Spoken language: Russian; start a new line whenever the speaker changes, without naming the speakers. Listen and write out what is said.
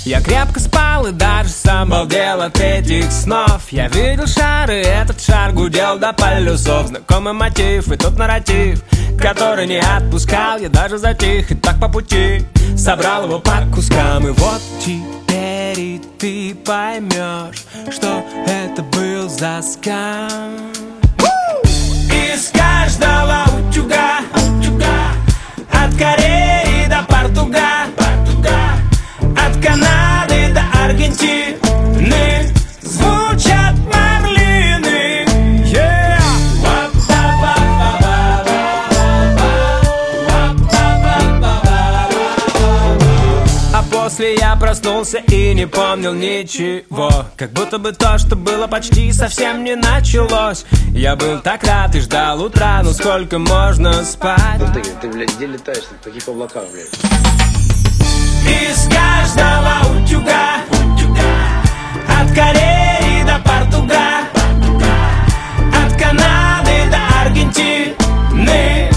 Я крепко спал и даже сам балдел от этих снов. Я видел шары, этот шар гудел до полюсов. Знакомый мотив и тот нарратив, который не отпускал. Я даже затих и так по пути собрал его по кускам. И вот теперь и ты поймешь, что это был за скам. Из каждого утюга, от Кореи до Португала, от Канады до Аргентины звучат марлины. Yeah! А после я проснулся и не помнил ничего, как будто бы то, что было почти совсем не началось. Я был так рад и ждал утра, ну сколько можно спать?
Ты, блядь, где летаешь? В каких облаках, блядь?
Из каждого утюга, от Кореи до Португала, от Канады до Аргентины